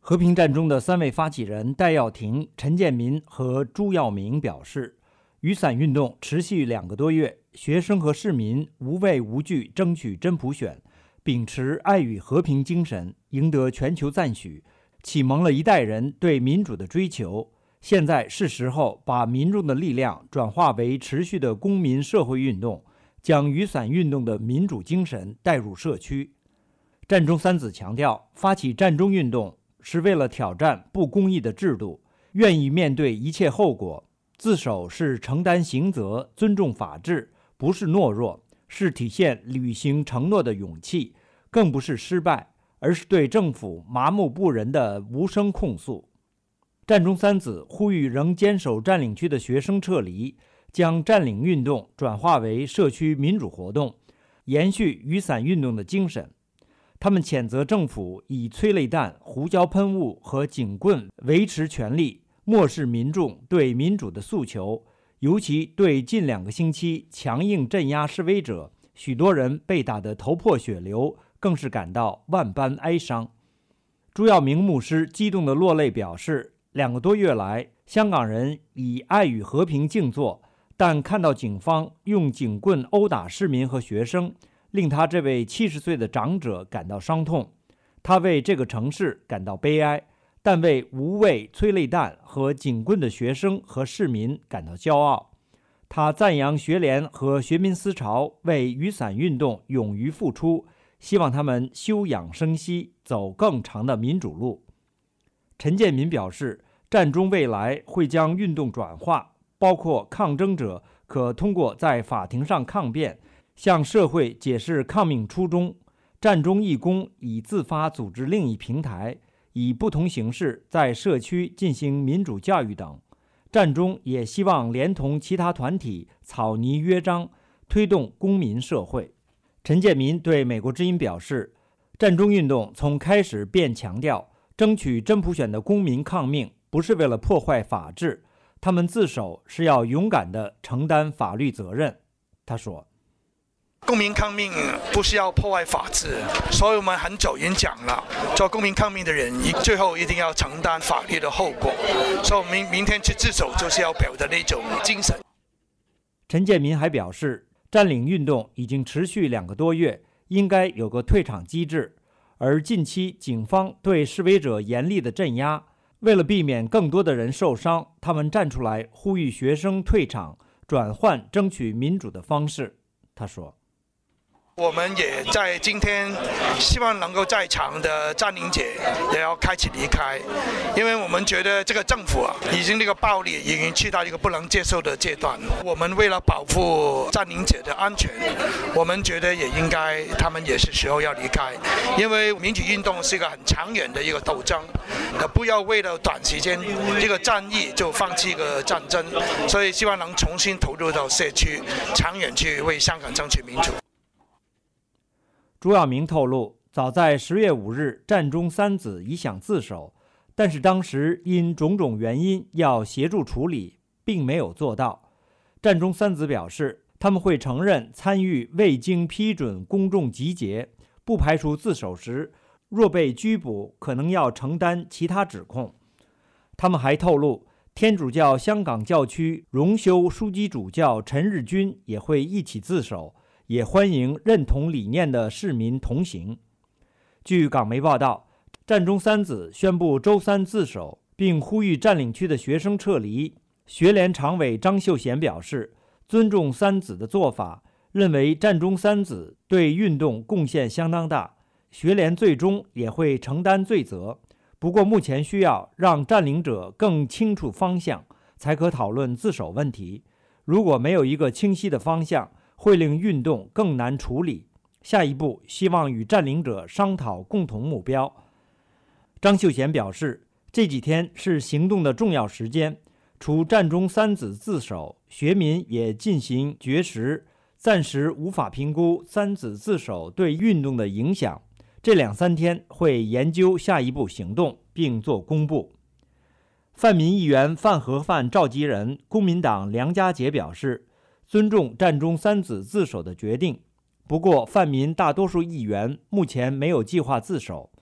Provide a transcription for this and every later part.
和平战中的3位发起人戴耀廷、陈建民和朱耀明表示，雨伞运动持续2个多月，学生和市民无畏无惧争取真普选，秉持爱与和平精神，赢得全球赞许，启蒙了一代人对民主的追求。现在是时候把民众的力量转化为持续的公民社会运动，将雨伞运动的民主精神带入社区。战中三子强调，发起战中运动是为了挑战不公义的制度，愿意面对一切后果。自首是承担刑责，尊重法治，不是懦弱，是体现履行承诺的勇气，更不是失败，而是对政府麻木不仁的无声控诉。战中三子呼吁仍坚守占领区的学生撤离，将占领运动转化为社区民主活动，延续雨伞运动的精神。他们谴责政府以催泪弹、胡椒喷雾和警棍维持权力，漠视民众对民主的诉求，尤其对近2个星期强硬镇压示威者，许多人被打得头破血流，更是感到万般哀伤。朱耀明牧师激动地落泪，表示2个多月来，香港人以爱与和平静坐，但看到警方用警棍殴打市民和学生，令他这位70岁的长者感到伤痛。他为这个城市感到悲哀，但为无畏催泪弹和警棍的学生和市民感到骄傲。他赞扬学联和学民思潮为雨伞运动勇于付出，希望他们休养生息，走更长的民主路。陈建民表示，战中未来会将运动转化，包括抗争者可通过在法庭上抗辩，向社会解释抗命初衷。战中义工已自发组织另一平台，以不同形式在社区进行民主教育等。战中也希望连同其他团体草拟约章，推动公民社会。陈建民对美国之音表示，战中运动从开始便强调，争取真普选的公民抗命不是为了破坏法治，他们自首是要勇敢地承担法律责任。他说， 公民抗命不是要破坏法治，所以我们很早已经讲了，做公民抗命的人最后一定要承担法律的后果，所以我们明天去自首就是要表达那种精神。 陈建民还表示，占领运动已经持续2个多月，应该有个退场机制，而近期警方对示威者严厉的镇压，为了避免更多的人受伤，他们站出来呼吁学生退场，转换争取民主的方式。他说， 我们也在今天希望能够在场的占领者也要开始离开，因为我们觉得这个政府已经这个暴力已经去到一个不能接受的阶段。我们为了保护占领者的安全，我们觉得也应该他们也是时候要离开，因为民主运动是一个很长远的一个斗争，不要为了短时间这个战役就放弃一个战争，所以希望能重新投入到社区，长远去为香港争取民主。 朱耀明透露，早在10月5日，战中三子已想自首，但是当时因种种原因要协助处理，并没有做到。战中三子表示，他们会承认参与未经批准公众集结，不排除自首时若被拘捕，可能要承担其他指控。他们还透露，天主教香港教区荣休枢机主教陈日君也会一起自首，也欢迎认同理念的市民同行。据港媒报道，战中三子宣布周3自首，并呼吁占领区的学生撤离。学联常委张秀贤表示，尊重三子的做法，认为战中三子对运动贡献相当大，学联最终也会承担罪责。不过目前需要让占领者更清楚方向，才可讨论自首问题。如果没有一个清晰的方向，会令运动更难处理。下一步希望与占领者商讨共同目标。张秀贤表示，这几天是行动的重要时间，除战中三子自首，学民也进行绝食，暂时无法评估三子自首对运动的影响。这2、3天会研究下一步行动，并做公布。泛民议员范和范召集人公民党梁家杰表示，尊重战中三子自首的决定，不过泛民大多数议员目前没有计划自首。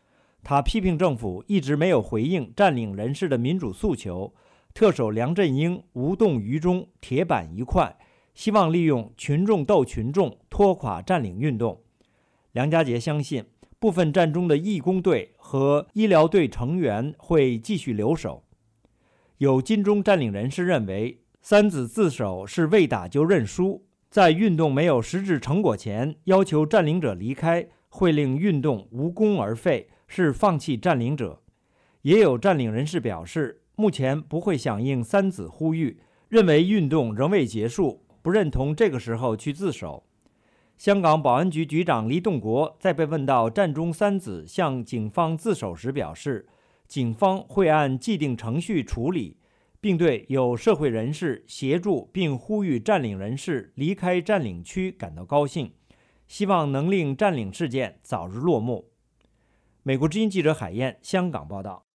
他批评政府一直没有回应占领人士的民主诉求，特首梁振英无动于衷，铁板一块，希望利用群众斗群众，拖垮占领运动。梁家杰相信，部分战中的义工队和医疗队成员会继续留守。有金钟占领人士认为，三子自首是未打就认输，在运动没有实质成果前要求占领者离开，会令运动无功而废，是放弃占领者。也有占领人士表示，目前不会响应三子呼吁，认为运动仍未结束，不认同这个时候去自首。香港保安局局长黎栋国在被问到战中三子向警方自首时表示，警方会按既定程序处理，并对有社会人士协助并呼吁占领人士离开占领区感到高兴，希望能令占领事件早日落幕。美国之音记者海燕，香港报道。